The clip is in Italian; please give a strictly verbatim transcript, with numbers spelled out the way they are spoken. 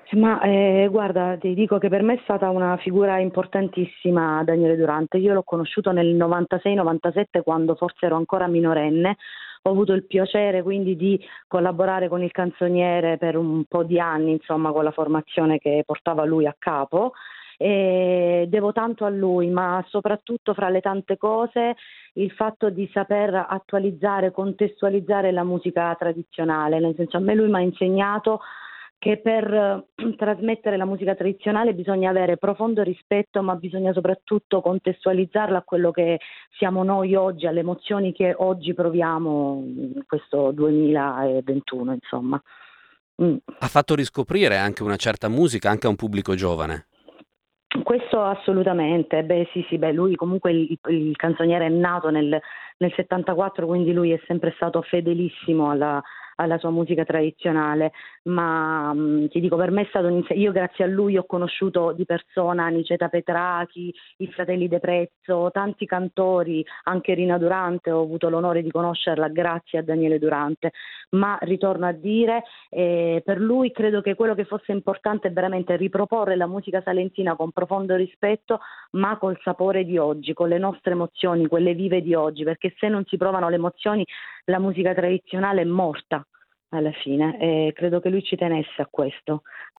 Ma eh, guarda, ti dico che per me è stata una figura importantissima Daniele Durante. Io l'ho conosciuto nel novantasei novantasette quando forse ero ancora minorenne. Ho avuto il piacere quindi di collaborare con il canzoniere per un po' di anni, insomma, con la formazione che portava lui a capo. E devo tanto a lui, ma soprattutto fra le tante cose il fatto di saper attualizzare, contestualizzare la musica tradizionale, nel senso a me lui mi ha insegnato che per eh, trasmettere la musica tradizionale bisogna avere profondo rispetto, ma bisogna soprattutto contestualizzarla a quello che siamo noi oggi, alle emozioni che oggi proviamo in questo duemilaventuno, insomma. Mm. Ha fatto riscoprire anche una certa musica anche a un pubblico giovane. Questo assolutamente, beh sì sì, beh lui comunque il, il canzoniere è nato nel, nel settantaquattro, quindi lui è sempre stato fedelissimo alla, alla sua musica tradizionale, ma mh, ti dico, per me è stato un inse- io grazie a lui ho conosciuto di persona Niceta Petrachi, i fratelli De Prezzo, tanti cantori, anche Rina Durante, ho avuto l'onore di conoscerla grazie a Daniele Durante, ma ritorno a dire e per lui credo che quello che fosse importante è veramente riproporre la musica salentina con profondo rispetto, ma col sapore di oggi, con le nostre emozioni, quelle vive di oggi, perché se non si provano le emozioni la musica tradizionale è morta alla fine e credo che lui ci tenesse a questo.